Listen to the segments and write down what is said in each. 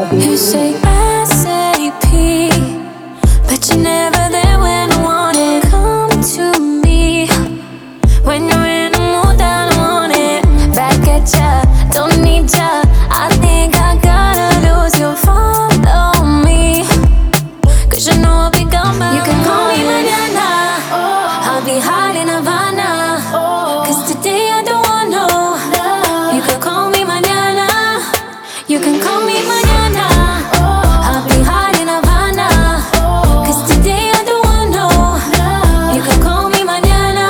You say ASAP, but you're never there when I want it. Come to me when you're in the mood that I want it. Back at ya, don't need ya. I think I gotta lose you. Follow me, 'cause you know I'll be gone by. You can call me mañana, I'll be high in Havana, 'cause today I don't want no. You can call me mañana, you can call me mañana, I'll be high in Havana, 'cause today I don't want no. You can call me mañana.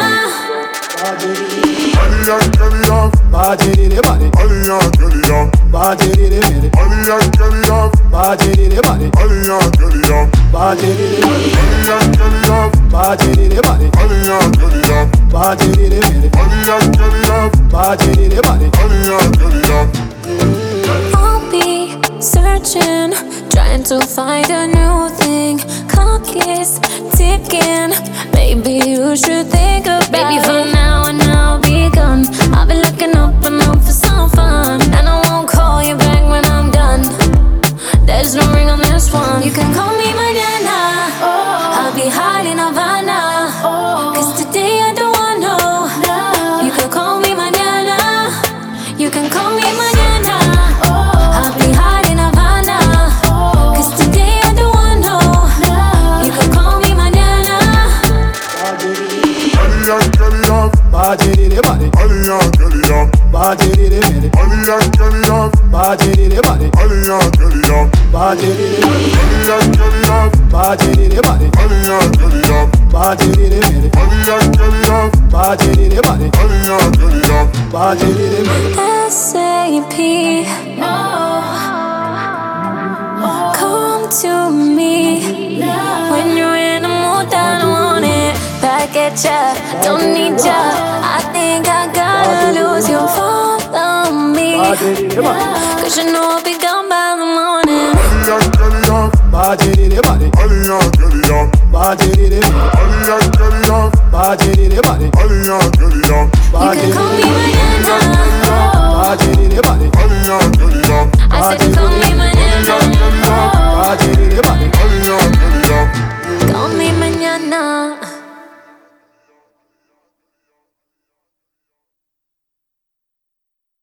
Bajeri re bani, Aliya Galiya, bajeri re mere, Aliya Galiya, bajeri re bani, Aliya Galiya, bajeri re mere, Aliya Galiya, bajeri re bani, Aliya Galiya, bajeri re mere, Aliya Galiya, bajeri re bani. Aliya Galiya. I'll be searching, trying to find a new thing. Clock is ticking, maybe you should think about Baby, for now and I'll be gone. I'll be looking up and out for some fun, and I won't call you back when I'm done. There's no ring on this one. You can call me mañana, I'll be high in Havana, 'cause today I don't want no. You can call me mañana, you can call me mañana, I'll be high in Havana, 'cause today I don't want no. You can call me mañana. Aliya Galiya, Bajeri re bani, Aliya Galiya, bajeri re mere, Aliya Galiya, bajeri re bani, Aliya Galiya, bajeri re mere, Aliya Galiya, bajeri re bani, Aliya Galiya, bajeri re mere, Aliya Galiya, bajeri re bani, Aliya Galiya. bajeri re mere. ASAP, come to me when you're in the mood that I want it. Back at ya, don't need ya. I think I gotta lose you. Follow me, Bajeri re bani, 'cause you know I'll be gone by the morning. Aliya Galiya, bajeri re bani, Aliya Galiya, bajeri re mere, Aliya Galiya, bajeri re bani, Aliya Galiya, You can bajeri call re me mere, mañana, bajeri re bani, Aliya Galiya, I said call